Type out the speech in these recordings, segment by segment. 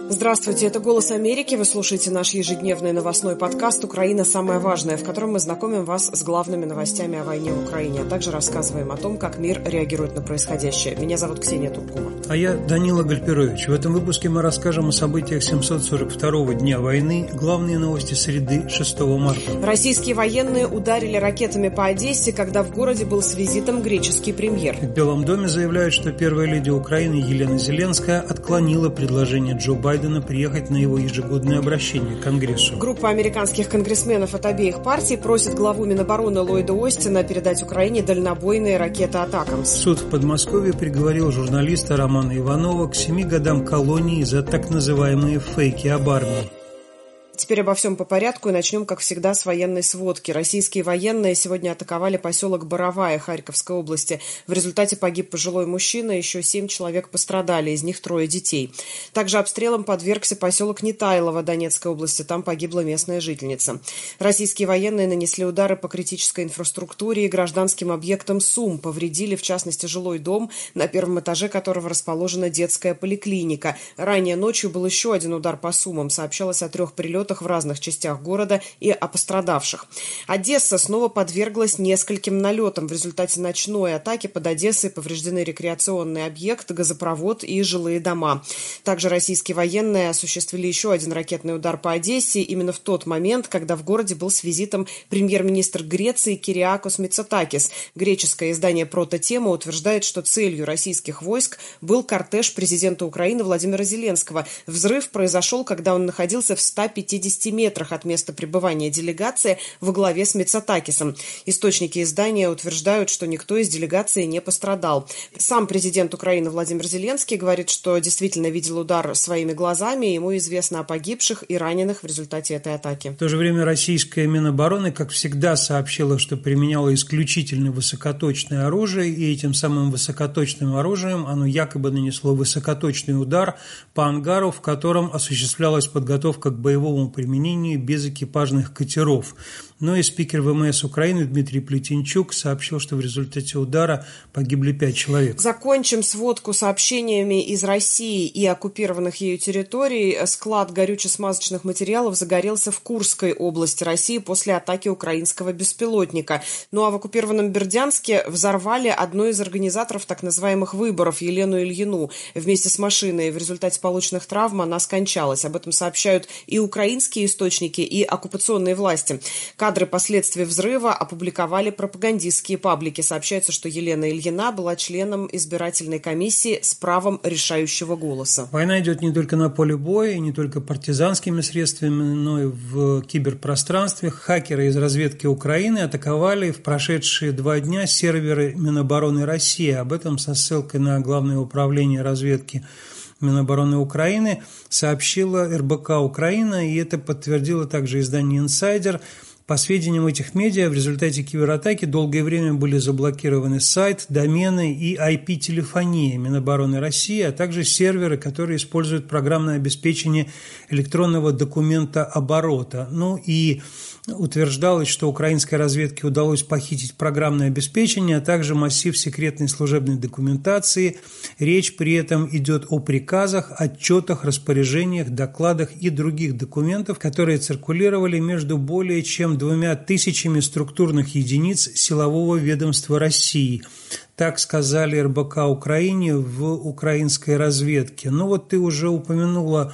Здравствуйте, это «Голос Америки». Вы слушаете наш ежедневный новостной подкаст «Украина. Самое важное», в котором мы знакомим вас с главными новостями о войне в Украине, а также рассказываем о том, как мир реагирует на происходящее. Меня зовут Ксения Туркова. А я Данила Гальперович. В этом выпуске мы расскажем о событиях 742-го дня войны, главные новости среды 6 марта. Российские военные ударили ракетами по Одессе, когда в городе был с визитом греческий премьер. В Белом доме заявляют, что первая леди Украины Елена Зеленская отклонила предложение Джо Байдена приехать на его ежегодное обращение к Конгрессу. Группа американских конгрессменов от обеих партий просит главу Минобороны Ллойда Остина передать Украине дальнобойные ракеты «Атакамс». Суд в Подмосковье приговорил журналиста Романа Иванова к 7 годам колонии за так называемые фейки об армии. Теперь обо всем по порядку и начнем, как всегда, с военной сводки. Российские военные сегодня атаковали поселок Боровая Харьковской области. В результате погиб пожилой мужчина, еще 7 человек пострадали, из них 3 детей. Также обстрелом подвергся поселок Нетайлово Донецкой области, там погибла местная жительница. Российские военные нанесли удары по критической инфраструктуре и гражданским объектам СУМ, повредили, в частности, жилой дом, на первом этаже которого расположена детская поликлиника. Ранее ночью был еще один удар по СУМам, сообщалось о 3 прилетах в разных частях города и о пострадавших. Одесса снова подверглась нескольким налетам. В результате ночной атаки под Одессой повреждены рекреационный объект, газопровод и жилые дома. Также российские военные осуществили еще один ракетный удар по Одессе именно в тот момент, когда в городе был с визитом премьер-министр Греции Кириакос Мицотакис. Греческое издание «Прототема» утверждает, что целью российских войск был кортеж президента Украины Владимира Зеленского. Взрыв произошел, когда он находился в 150 метрах от места пребывания делегации во главе с Мицотакисом. Источники издания утверждают, что никто из делегации не пострадал. Сам президент Украины Владимир Зеленский говорит, что действительно видел удар своими глазами, и ему известно о погибших и раненых в результате этой атаки. В то же время российская Минобороны, как всегда, сообщила, что применяла исключительно высокоточное оружие, и этим самым высокоточным оружием оно якобы нанесло высокоточный удар по ангару, в котором осуществлялась подготовка к боевому применению безэкипажных катеров. Но и спикер ВМС Украины Дмитрий Плетенчук сообщил, что в результате удара погибли 5 человек. Закончим сводку сообщениями из России и оккупированных ею территорий. Склад горюче-смазочных материалов загорелся в Курской области России после атаки украинского беспилотника. Ну а в оккупированном Бердянске взорвали одну из организаторов так называемых выборов, Елену Ильину, вместе с машиной. В результате полученных травм она скончалась. Об этом сообщают и украинские источники, и оккупационные власти. Кадры последствий взрыва опубликовали пропагандистские паблики. Сообщается, что Елена Ильина была членом избирательной комиссии с правом решающего голоса. Война идет не только на поле боя, и не только партизанскими средствами, но и в киберпространстве. Хакеры из разведки Украины атаковали в прошедшие 2 дня серверы Минобороны России. Об этом со ссылкой на Главное управление разведки Минобороны Украины сообщила РБК Украина, и это подтвердило также издание «Инсайдер». По сведениям этих медиа, в результате кибератаки долгое время были заблокированы сайт, домены и IP-телефония Минобороны России, а также серверы, которые используют программное обеспечение электронного документа оборота. Ну и утверждалось, что украинской разведке удалось похитить программное обеспечение, а также массив секретной служебной документации. Речь при этом идет о приказах, отчетах, распоряжениях, докладах и других документах, которые циркулировали между более чем 2000 структурных единиц силового ведомства России. Так сказали РБК Украине в украинской разведке. Ну вот ты уже упомянула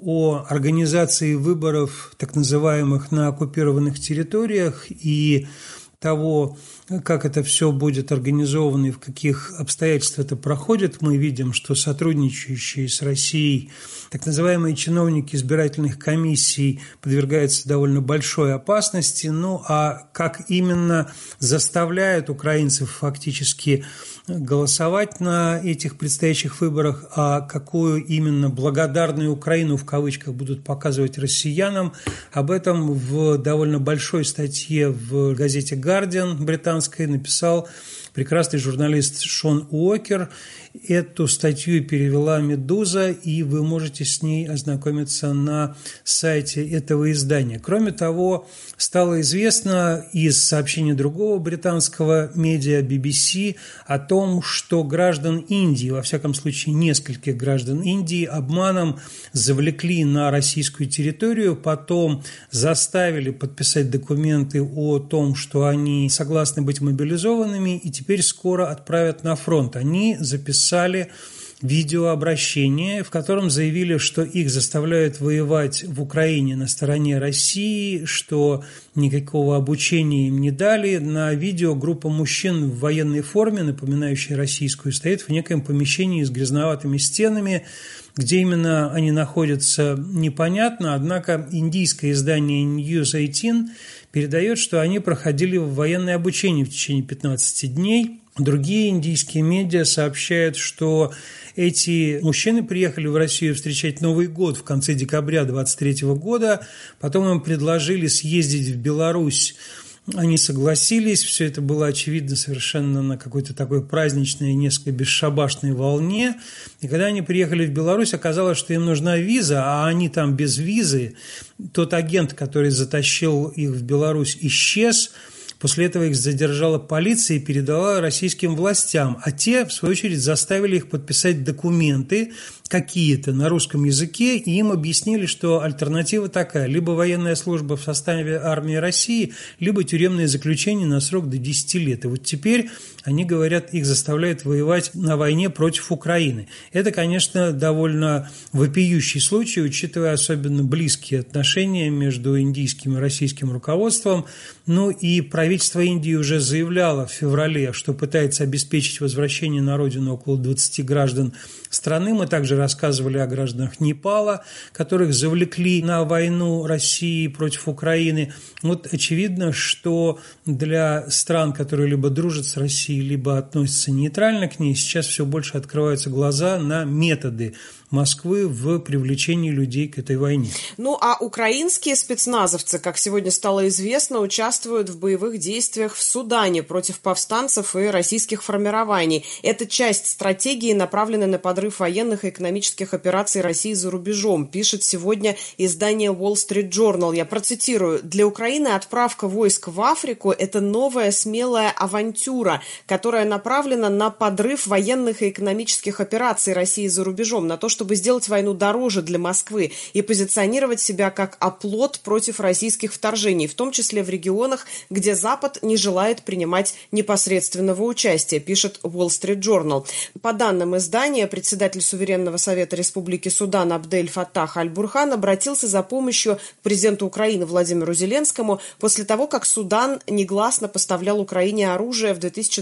о организации выборов, так называемых, на оккупированных территориях и того, как это все будет организовано и в каких обстоятельствах это проходит. Мы видим, что сотрудничающие с Россией так называемые чиновники избирательных комиссий подвергаются довольно большой опасности. Ну а как именно заставляют украинцев фактически голосовать на этих предстоящих выборах, а какую именно благодарную Украину в кавычках будут показывать россиянам, об этом в довольно большой статье в газете «Гардиан» британской написал прекрасный журналист Шон Уокер. Эту статью перевела «Медуза», и вы можете с ней ознакомиться на сайте этого издания. Кроме того, стало известно из сообщения другого британского медиа BBC о том, что граждан Индии, во всяком случае нескольких граждан Индии, обманом завлекли на российскую территорию, потом заставили подписать документы о том, что они согласны быть мобилизованными, и теперь скоро отправят на фронт. Они записали видеообращение, в котором заявили, что их заставляют воевать в Украине на стороне России, что никакого обучения им не дали. На видео группа мужчин в военной форме, напоминающей российскую, стоит в некоем помещении с грязноватыми стенами. Где именно они находятся, непонятно, однако индийское издание News 18 передает, что они проходили военное обучение в течение 15 дней. Другие индийские медиа сообщают, что эти мужчины приехали в Россию встречать Новый год в конце декабря 2023 года, потом им предложили съездить в Беларусь. Они согласились, все это было очевидно совершенно на какой-то такой праздничной, несколько бесшабашной волне. И когда они приехали в Беларусь, оказалось, что им нужна виза, а они там без визы. Тот агент, который затащил их в Беларусь, исчез. После этого их задержала полиция и передала российским властям, а те, в свою очередь, заставили их подписать документы какие-то на русском языке, и им объяснили, что альтернатива такая: либо военная служба в составе армии России, либо тюремное заключение на срок до 10 лет. И вот теперь, они говорят, их заставляют воевать на войне против Украины. Это, конечно, довольно вопиющий случай, учитывая особенно близкие отношения между индийским и российским руководством. Ну и правительство Индии уже заявляло в феврале, что пытается обеспечить возвращение на родину около 20 граждан страны. Мы также рассказывали о гражданах Непала, которых завлекли на войну России против Украины. Вот очевидно, что для стран, которые либо дружат с Россией, либо относятся нейтрально к ней, сейчас все больше открываются глаза на методы Москвы в привлечении людей к этой войне. Ну, а украинские спецназовцы, как сегодня стало известно, участвуют в боевых действиях в Судане против повстанцев и российских формирований. Это часть стратегии, направленной на подрыв военных и экономических операций России за рубежом, пишет сегодня издание Wall Street Journal. Я процитирую: «Для Украины отправка войск в Африку – это новая смелая авантюра, которая направлена на подрыв военных и экономических операций России за рубежом, на то, чтобы сделать войну дороже для Москвы и позиционировать себя как оплот против российских вторжений, в том числе в регионах, где Запад не желает принимать непосредственного участия», пишет Wall Street Journal. По данным издания, председатель Суверенного совета Республики Судан Абдель Фаттах Аль-Бурхан обратился за помощью к президенту Украины Владимиру Зеленскому после того, как Судан негласно поставлял Украине оружие в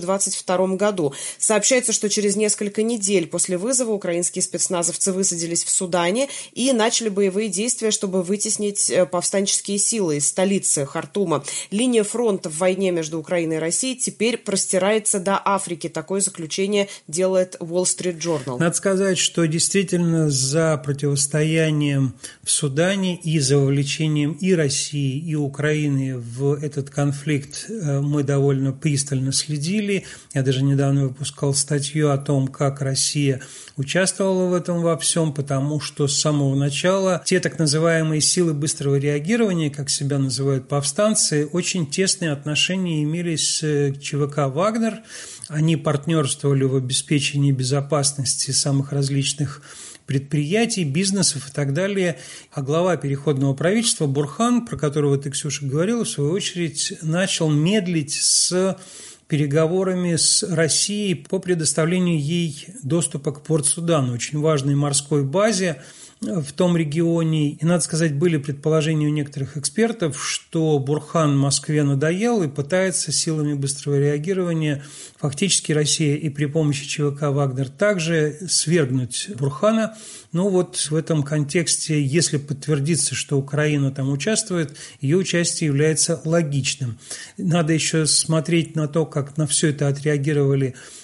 2022 году. Сообщается, что через несколько недель после вызова украинские спецназовцы высадились в Судане и начали боевые действия, чтобы вытеснить повстанческие силы из столицы Хартума. Линия фронта в войне между Украиной и Россией теперь простирается до Африки. Такое заключение делает Wall Street Journal. Надо сказать, что действительно за противостоянием в Судане и за вовлечением и России, и Украины в этот конфликт мы довольно пристально следили. Я даже недавно выпускал статью о том, как Россия участвовала в этом во всем, потому что с самого начала те так называемые силы быстрого реагирования, как себя называют повстанцы, очень тесные отношения имели с ЧВК «Вагнер». Они партнерствовали в обеспечении безопасности самых различных предприятий, бизнесов и так далее. А глава переходного правительства Бурхан, про которого ты, Ксюша, говорила, в свою очередь начал медлить с переговорами с Россией по предоставлению ей доступа к Порт-Судану, очень важной морской базе в том регионе. И, надо сказать, были предположения у некоторых экспертов, что Бурхан Москве надоел и пытается силами быстрого реагирования фактически Россия и при помощи ЧВК «Вагнер» также свергнуть Бурхана. Ну вот в этом контексте, если подтвердится, что Украина там участвует, ее участие является логичным. Надо еще смотреть на то, как на все это отреагировали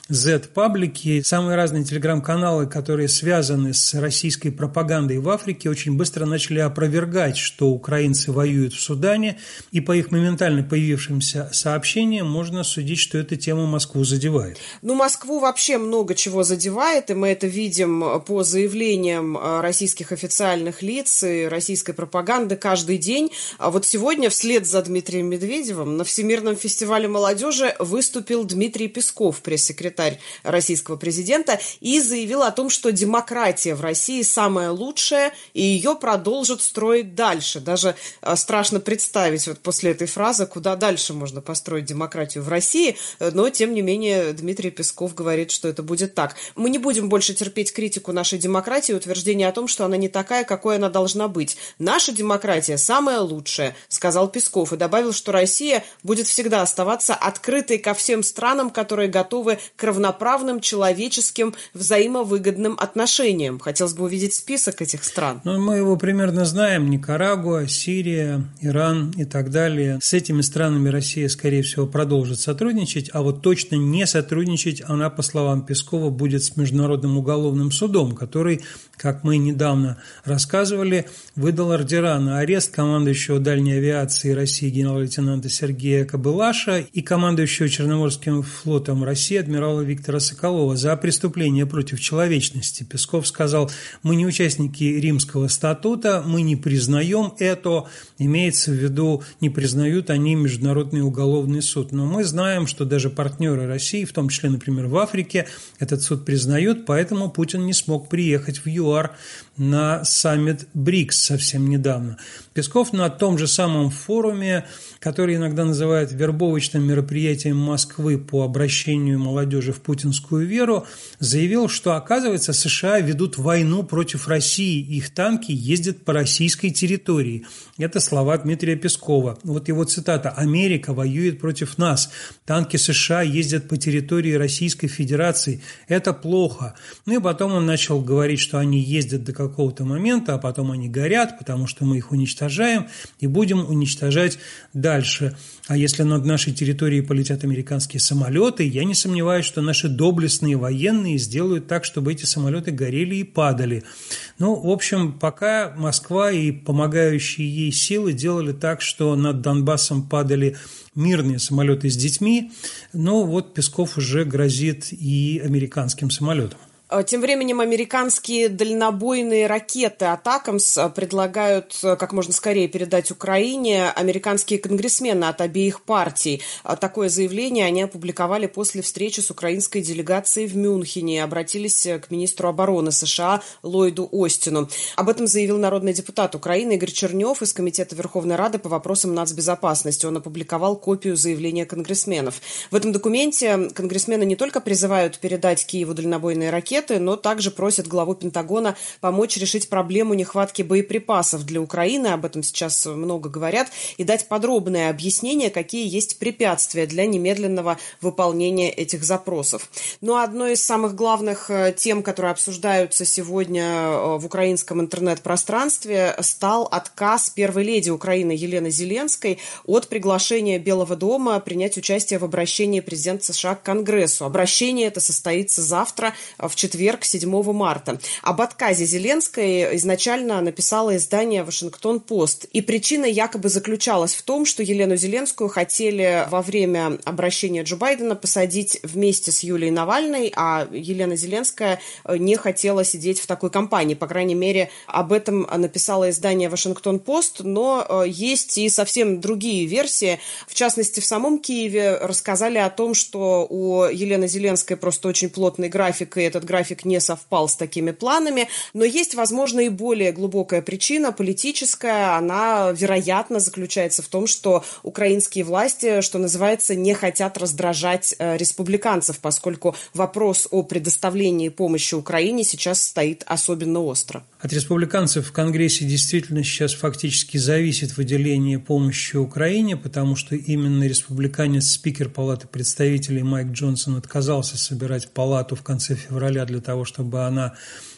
Z-паблики, самые разные телеграм-каналы, которые связаны с российской пропагандой в Африке, очень быстро начали опровергать, что украинцы воюют в Судане, и по их моментально появившимся сообщениям можно судить, что эта тема Москву задевает. Москву вообще много чего задевает, и мы это видим по заявлениям российских официальных лиц и российской пропаганды каждый день. А вот сегодня вслед за Дмитрием Медведевым на Всемирном фестивале молодежи выступил Дмитрий Песков, пресс-секретарь российского президента, и заявил о том, что демократия в России самая лучшая, и ее продолжат строить дальше. Даже страшно представить вот после этой фразы, куда дальше можно построить демократию в России, но, тем не менее, Дмитрий Песков говорит, что это будет так. Мы не будем больше терпеть критику нашей демократии, утверждение о том, что она не такая, какой она должна быть. Наша демократия самая лучшая, сказал Песков, и добавил, что Россия будет всегда оставаться открытой ко всем странам, которые готовы к равноправным, человеческим, взаимовыгодным отношениям. Хотелось бы увидеть список этих стран. Мы его примерно знаем. Никарагуа, Сирия, Иран и так далее. С этими странами Россия, скорее всего, продолжит сотрудничать, а вот точно не сотрудничать она, по словам Пескова, будет с Международным уголовным судом, который, как мы недавно рассказывали, выдал ордера на арест командующего дальней авиации России генерал-лейтенанта Сергея Кобылаша и командующего Черноморским флотом России адмирала Виктора Соколова за преступление против человечности. Песков сказал: мы не участники Римского статута, мы не признаем это, имеется в виду, не признают они Международный уголовный суд. Но мы знаем, что даже партнеры России, в том числе, например, в Африке, этот суд признают, поэтому Путин не смог приехать в ЮАР на саммит БРИКС совсем недавно. Песков на том же самом форуме, который иногда называют вербовочным мероприятием Москвы по обращению молодежи в путинскую веру, заявил, что, оказывается, США ведут войну против России, их танки ездят по российской территории. Это слова Дмитрия Пескова. Вот его цитата: «Америка воюет против нас. Танки США ездят по территории Российской Федерации. Это плохо». Ну и потом он начал говорить, что они ездят до какого-то момента, а потом они горят, потому что мы их уничтожаем и будем уничтожать дальше. А если над нашей территорией полетят американские самолеты, я не сомневаюсь, что наши доблестные военные сделают так, чтобы эти самолеты горели и падали. Ну, в общем, пока Москва и помогающие ей силы делали так, что над Донбассом падали мирные самолеты с детьми, но вот Песков уже грозит и американским самолетам. Тем временем американские дальнобойные ракеты «Атакамс» предлагают как можно скорее передать Украине американские конгрессмены от обеих партий. Такое заявление они опубликовали после встречи с украинской делегацией в Мюнхене и обратились к министру обороны США Ллойду Остину. Об этом заявил народный депутат Украины Игорь Чернев из Комитета Верховной Рады по вопросам нацбезопасности. Он опубликовал копию заявления конгрессменов. В этом документе конгрессмены не только призывают передать Киеву дальнобойные ракеты, но также просят главу Пентагона помочь решить проблему нехватки боеприпасов для Украины, об этом сейчас много говорят, и дать подробное объяснение, какие есть препятствия для немедленного выполнения этих запросов. Но одной из самых главных тем, которые обсуждаются сегодня в украинском интернет-пространстве, стал отказ первой леди Украины Елены Зеленской от приглашения Белого дома принять участие в обращении президента США к Конгрессу. Обращение это состоится завтра, в четверг, 7 марта. Об отказе Зеленской изначально написало издание «Вашингтон-Пост». И причина якобы заключалась в том, что Елену Зеленскую хотели во время обращения Джо Байдена посадить вместе с Юлией Навальной, а Елена Зеленская не хотела сидеть в такой компании. По крайней мере, об этом написало издание «Вашингтон-Пост», но есть и совсем другие версии. В частности, в самом Киеве рассказали о том, что у Елены Зеленской просто очень плотный график, и этот график не совпал с такими планами, но есть, возможно, и более глубокая причина, политическая. Она, вероятно, заключается в том, что украинские власти, что называется, не хотят раздражать республиканцев, поскольку вопрос о предоставлении помощи Украине сейчас стоит особенно остро. От республиканцев в Конгрессе действительно сейчас фактически зависит выделение помощи Украине, потому что именно республиканец, спикер Палаты представителей Майк Джонсон отказался собирать палату в конце февраля для того, чтобы она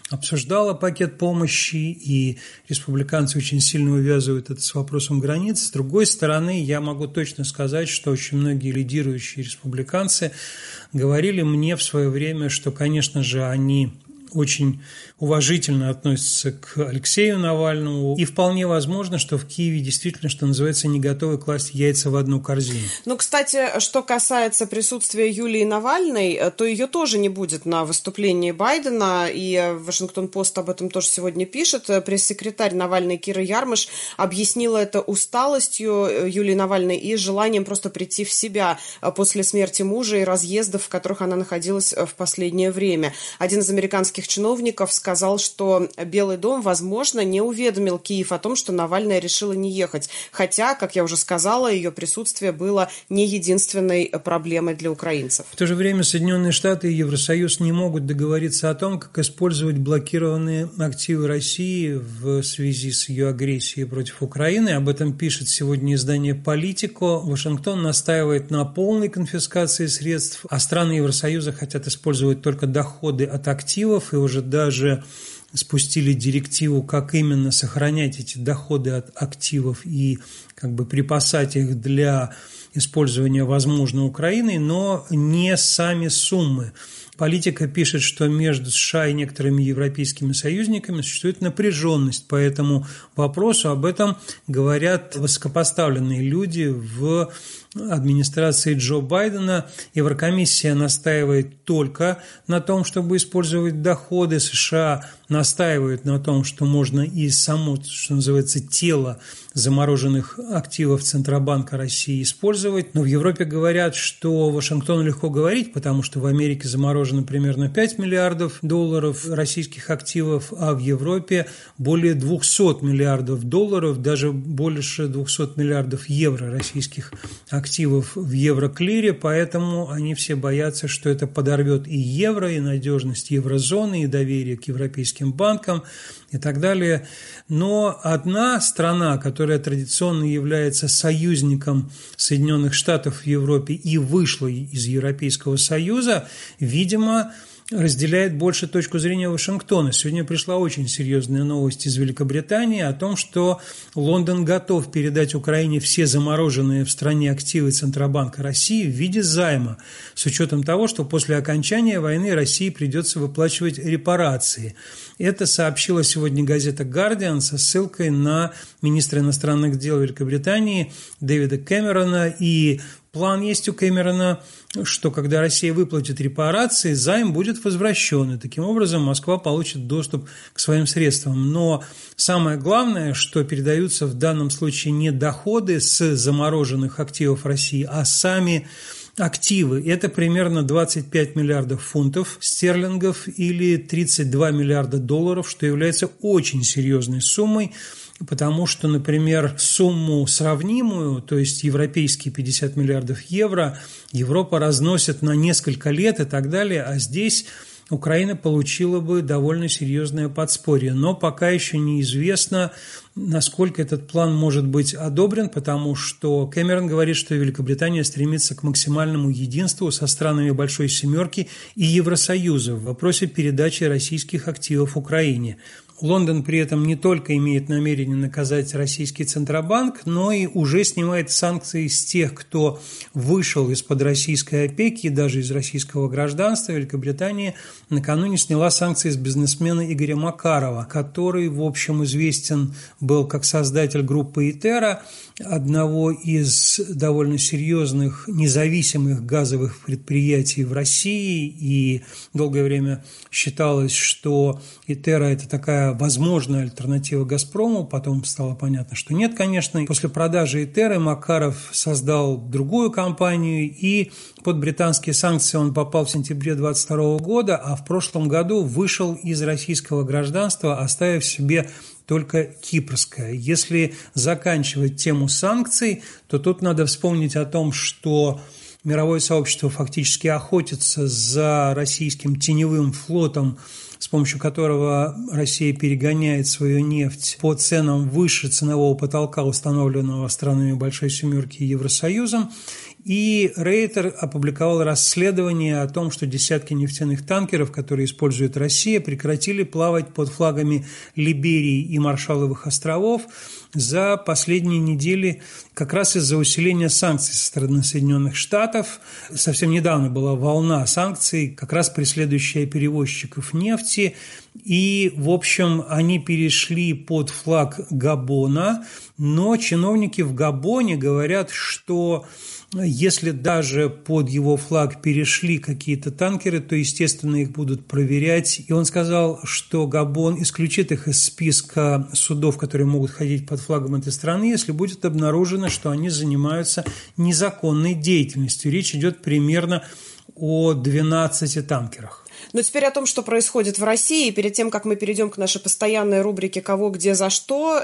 обсуждала пакет помощи, и республиканцы очень сильно увязывают это с вопросом границ. С другой стороны, я могу точно сказать, что очень многие лидирующие республиканцы говорили мне в свое время, что, конечно же, они очень уважительно относятся к Алексею Навальному, и вполне возможно, что в Киеве действительно, что называется, не готовы класть яйца в одну корзину. Ну, кстати, что касается присутствия Юлии Навальной, то ее тоже не будет на выступлении Байдена, и Вашингтон-Пост об этом тоже сегодня пишет. Пресс-секретарь Навальной Кира Ярмыш объяснила это усталостью Юлии Навальной и желанием просто прийти в себя после смерти мужа и разъездов, в которых она находилась в последнее время. Один из американских чиновников сказал, что Белый дом, возможно, не уведомил Киев о том, что Навальная решила не ехать. Хотя, как я уже сказала, ее присутствие было не единственной проблемой для украинцев. В то же время Соединенные Штаты и Евросоюз не могут договориться о том, как использовать блокированные активы России в связи с ее агрессией против Украины. Об этом пишет сегодня издание «Политико». Вашингтон настаивает на полной конфискации средств, а страны Евросоюза хотят использовать только доходы от активов и уже даже спустили директиву, как именно сохранять эти доходы от активов и как бы припасать их для использования, возможно, Украиной, но не сами суммы. Политика пишет, что между США и некоторыми европейскими союзниками существует напряженность по этому вопросу. Об этом говорят высокопоставленные люди в администрации Джо Байдена. Еврокомиссия настаивает только на том, чтобы использовать доходы. США настаивают на том, что можно и само, что называется, тело замороженных активов Центробанка России использовать. Но в Европе говорят, что Вашингтону легко говорить, потому что в Америке заморожено примерно 5 миллиардов долларов российских активов, а в Европе более 200 миллиардов долларов, даже больше 200 миллиардов евро российских активов в евроклире, поэтому они все боятся, что это подорвет и евро, и надежность еврозоны, и доверие к европейским банкам и так далее. Но одна страна, которая традиционно является союзником Соединенных Штатов в Европе и вышла из Европейского Союза, видимо, разделяет больше точку зрения Вашингтона. Сегодня пришла очень серьезная новость из Великобритании о том, что Лондон готов передать Украине все замороженные в стране активы Центробанка России в виде займа, с учетом того, что после окончания войны России придется выплачивать репарации. Это сообщила сегодня газета «Гардиан» со ссылкой на министра иностранных дел Великобритании Дэвида Кэмерона. И план есть у Кэмерона, что когда Россия выплатит репарации, займ будет возвращен, и таким образом Москва получит доступ к своим средствам. Но самое главное, что передаются в данном случае не доходы с замороженных активов России, а сами активы. Это примерно 25 миллиардов фунтов стерлингов или 32 миллиарда долларов, что является очень серьезной суммой, потому что, например, сумму сравнимую, то есть европейские 50 миллиардов евро, Европа разносит на несколько лет и так далее, а здесь Украина получила бы довольно серьезное подспорье. Но пока еще неизвестно, насколько этот план может быть одобрен, потому что Кэмерон говорит, что Великобритания стремится к максимальному единству со странами Большой Семерки и Евросоюза в вопросе передачи российских активов Украине. Лондон при этом не только имеет намерение наказать российский Центробанк, но и уже снимает санкции с тех, кто вышел из-под российской опеки и даже из российского гражданства. Великобритания накануне сняла санкции с бизнесмена Игоря Макарова, который, в общем, известен был как создатель группы «Итера», одного из довольно серьезных независимых газовых предприятий в России, и долгое время считалось, что «Итера» – это такая возможная альтернатива «Газпрому», потом стало понятно, что нет, конечно. После продажи «Итеры» Макаров создал другую компанию, и под британские санкции он попал в сентябре 2022 года, а в прошлом году вышел из российского гражданства, оставив себе только кипрское. Если заканчивать тему санкций, то тут надо вспомнить о том, что мировое сообщество фактически охотится за российским теневым флотом, с помощью которого Россия перегоняет свою нефть по ценам выше ценового потолка, установленного странами Большой Семерки и Евросоюзом. И Рейтер опубликовал расследование о том, что десятки нефтяных танкеров, которые использует Россия, прекратили плавать под флагами Либерии и Маршалловых островов за последние недели как раз из-за усиления санкций со стороны Соединенных Штатов. Совсем недавно была волна санкций, как раз преследующая перевозчиков нефти. И, в общем, они перешли под флаг Габона, но чиновники в Габоне говорят, что если даже под его флаг перешли какие-то танкеры, то, естественно, их будут проверять. И он сказал, что Габон исключит их из списка судов, которые могут ходить под флагом этой страны, если будет обнаружено, что они занимаются незаконной деятельностью. Речь идет примерно о 12 танкерах. Но теперь о том, что происходит в России. Перед тем, как мы перейдем к нашей постоянной рубрике «Кого, где, за что»,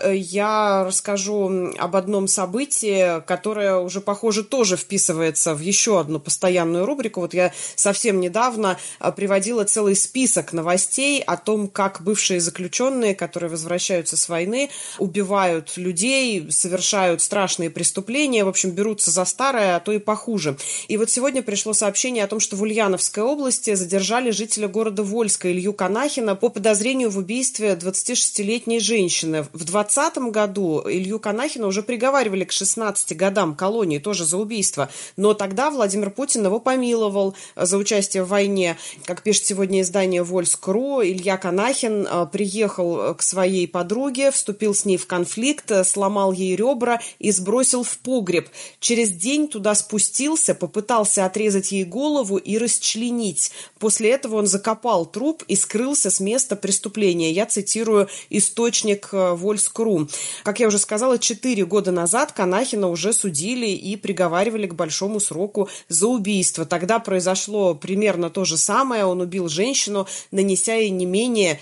я расскажу об одном событии, которое уже, похоже, тоже вписывается в еще одну постоянную рубрику. Вот я совсем недавно приводила целый список новостей о том, как бывшие заключенные, которые возвращаются с войны, убивают людей, совершают страшные преступления, в общем, берутся за старое, а то и похуже. И вот сегодня пришло сообщение о том, что в Ульяновской области задержали жителя города Вольска Илью Канахина по подозрению в убийстве 26-летней женщины. В 2020 году Илью Канахина уже приговаривали к 16 годам колонии, тоже за убийство. Но тогда Владимир Путин его помиловал за участие в войне. Как пишет сегодня издание Вольск.ру, Илья Канахин приехал к своей подруге, вступил с ней в конфликт, сломал ей ребра и сбросил в погреб. Через день туда спустился, попытался отрезать ей голову и расчленить. После этого он закопал труп и скрылся с места преступления. Я цитирую источник Вольск.ру. Как я уже сказала, 4 года назад Канахина уже судили и приговаривали к большому сроку за убийство. Тогда произошло примерно то же самое. Он убил женщину, нанеся ей не менее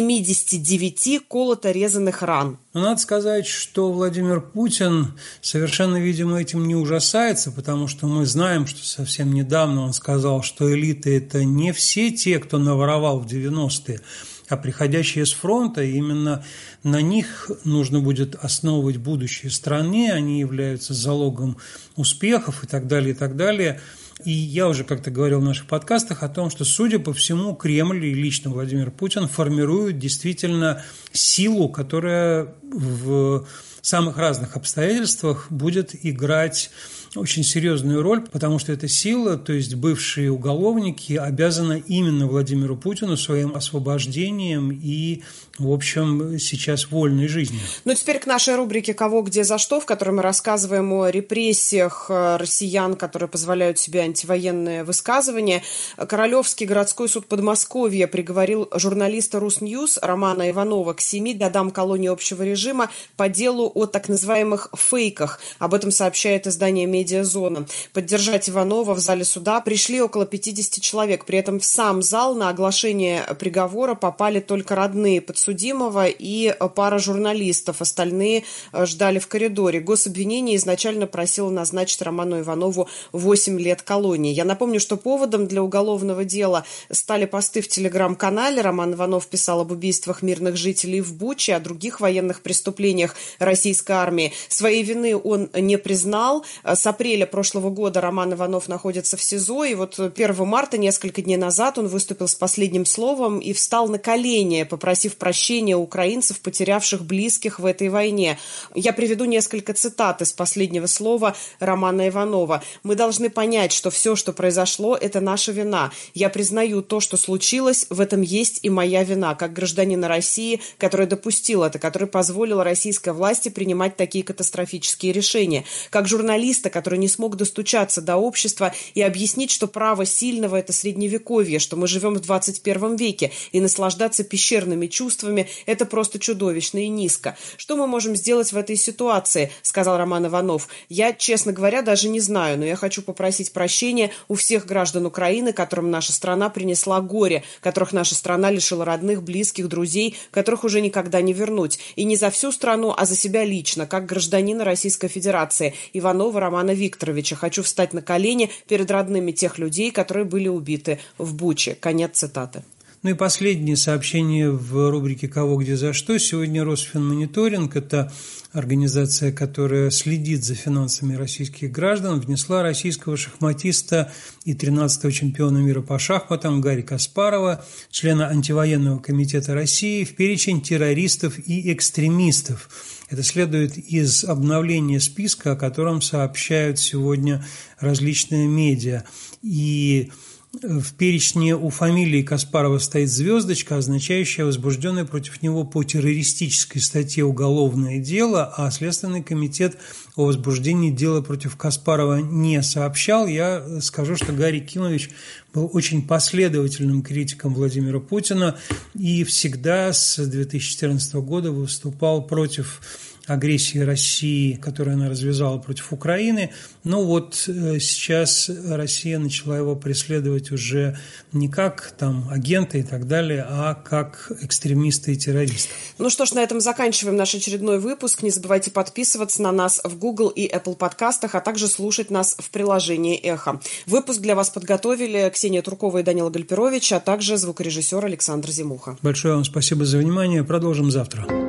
79 колото-резанных ран. Но надо сказать, что Владимир Путин совершенно, видимо, этим не ужасается, потому что мы знаем, что совсем недавно он сказал, что элита – это не все те, кто наворовал в 90-е, а приходящие с фронта, именно на них нужно будет основывать будущее страны, они являются залогом успехов и так далее, и так далее. И я уже как-то говорил в наших подкастах о том, что, судя по всему, Кремль и лично Владимир Путин формируют действительно силу, которая в самых разных обстоятельствах будет играть очень серьезную роль, потому что эта сила, то есть бывшие уголовники, обязаны именно Владимиру Путину своим освобождением и, в общем, сейчас вольной жизнью. Ну, теперь к нашей рубрике «Кого, где, за что», в которой мы рассказываем о репрессиях россиян, которые позволяют себе антивоенные высказывания. Королевский городской суд Подмосковья приговорил журналиста Русньюз Романа Иванова к 7 годам колонии общего режима по делу о так называемых фейках. Об этом сообщает издание «Медиазона». Поддержать Иванова в зале суда пришли около 50 человек. При этом в сам зал на оглашение приговора попали только родные подсудимого и пара журналистов. Остальные ждали в коридоре. Гособвинение изначально просило назначить Роману Иванову 8 лет колонии. Я напомню, что поводом для уголовного дела стали посты в телеграм-канале. Роман Иванов писал об убийствах мирных жителей в Буче, о других военных преступлениях российской армии. Своей вины он не признал. С апреля прошлого года Роман Иванов находится в СИЗО, и вот 1 марта, несколько дней назад, он выступил с последним словом и встал на колени, попросив прощения у украинцев, потерявших близких в этой войне. Я приведу несколько цитат из последнего слова Романа Иванова. «Мы должны понять, что все, что произошло, это наша вина. Я признаю то, что случилось, в этом есть и моя вина, как гражданина России, который допустил это, который позволил российской власти принимать такие катастрофические решения. Как журналиста, который не смог достучаться до общества и объяснить, что право сильного – это средневековье, что мы живем в 21 веке, и наслаждаться пещерными чувствами – это просто чудовищно и низко. Что мы можем сделать в этой ситуации?» – сказал Роман Иванов. «Я, честно говоря, даже не знаю, но я хочу попросить прощения у всех граждан Украины, которым наша страна принесла горе, которых наша страна лишила родных, близких, друзей, которых уже никогда не вернуть. И не за всю страну, а за себя лично, как гражданина Российской Федерации, Иванова Романа Викторовича. Хочу встать на колени перед родными тех людей, которые были убиты в Буче». Конец цитаты. Ну и последнее сообщение в рубрике «Кого, где, за что». Сегодня Росфинмониторинг, это организация, которая следит за финансами российских граждан, внесла российского шахматиста и 13-го чемпиона мира по шахматам Гарри Каспарова, члена антивоенного комитета России, в перечень террористов и экстремистов. Это следует из обновления списка, о котором сообщают сегодня различные медиа. И в перечне у фамилии Каспарова стоит звездочка, означающая возбужденное против него по террористической статье уголовное дело, а Следственный комитет о возбуждении дела против Каспарова не сообщал. Я скажу, что Гарри Кимович был очень последовательным критиком Владимира Путина и всегда с 2014 года выступал против агрессии России, которую она развязала против Украины. Но вот сейчас Россия начала его преследовать уже не как там агента и так далее, а как экстремиста и террориста. Ну что ж, на этом заканчиваем наш очередной выпуск. Не забывайте подписываться на нас в Google и Apple подкастах, а также слушать нас в приложении «Эхо». Выпуск для вас подготовили Ксения Туркова и Данила Гальперович, а также звукорежиссер Александр Зимуха. Большое вам спасибо за внимание. Продолжим завтра.